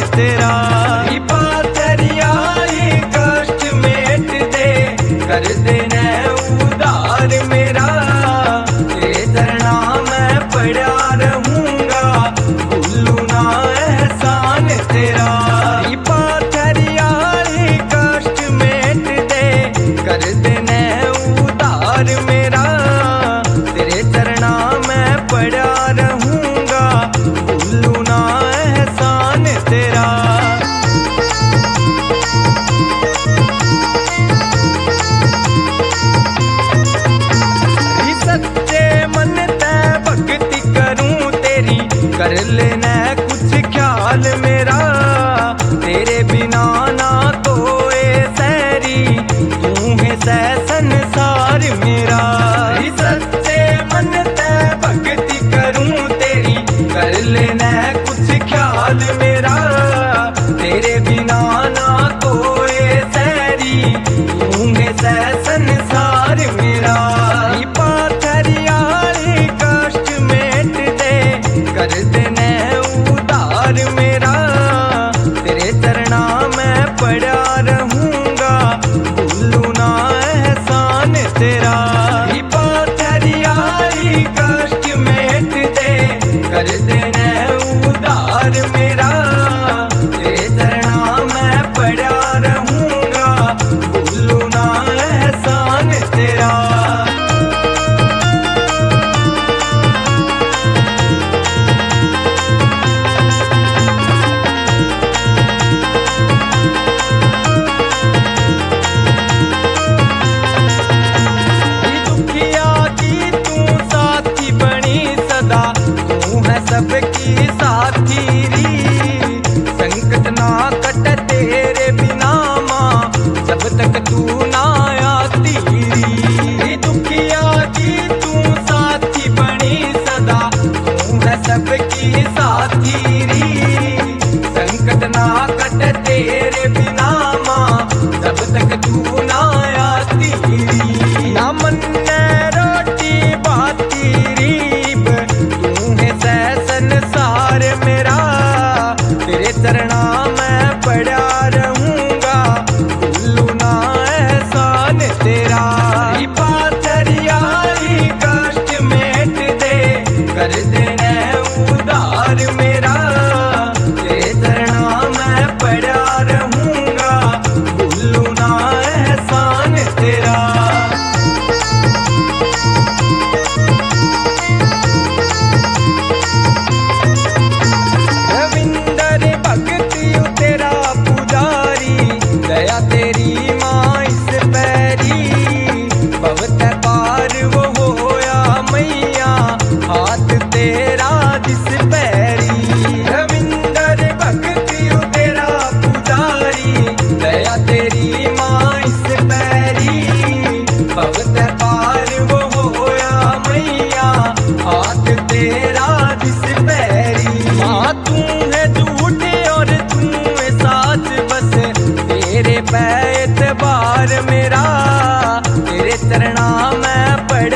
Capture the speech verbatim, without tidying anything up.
तेरा। कृपा तेरी आई कष्ट मेट दे, कर देना उद्धार मेरा। तेरे चरणा में पड़ा रहूंगा, भूलू ना एहसान तेरा। कृपा तेरी आई कष्ट मेट दे, कर देना उद्धार मेरा। तेरे चरणा में पड़ा रहूंगा, भूलू ना एहसान तेरा। सच्चे मन ते भक्ति करूं तेरी, कर लेना कुछ ख्याल मेरा। तेरे बिना ना कोई सैरी, तू है सै संसार मेरा। सच्चे मन ते भक्ति करूं तेरी, कर लेना कुछ ख्याल मेरा। तेरे बिना ना कोई सैरी, तू है सै संसार मेरा। कृपा तेरी आई कष्ट मेट दे, कर देना उद्धार मेरा। तेरे चरणा में पड़ा रहूंगा, भूलू ना एहसान तेरा। कृपा तेरी आई कष्ट मेट दे, कर देना उद्धार मेरा। तेरे चरणा में पड़ा रहूंगा, भूलू ना एहसान तेरा। सबकी साथी री, संकट ना कट तेरे बिना माँ, जब तक तू ना आती री। दुखिया की तू साथी बनी सदा, तू है सबकी साथी री। संकट ना कट तेरे बिना माँ, जब तक तू ना आती री। ना मन रोटी बाती रीब, तू है सै संसार मेरा। तेरे चरणा में पड़ा रहूंगा, भूलू ना एहसान तेरा। कृपा तेरी आई कष्ट मेट दे, कर देना उद्धार मेरा। तेरे चरणा में पड़ा रहूंगा, भूलू ना एहसान तेरा। दया तेरी माँ इस पैरी, भवत पार वो होया मैया, हाथ तेरा जिस पैरी। रविंदर भक्ति तेरा पुजारी, दया तेरी माँ इस पैरी। भवत पार वो होया मैया, हाथ तेरा जिस पैरी। माँ तू है झूठ और तू है साच, बस तेरे पे एतबार मेरा। तेरे चरणा में पड़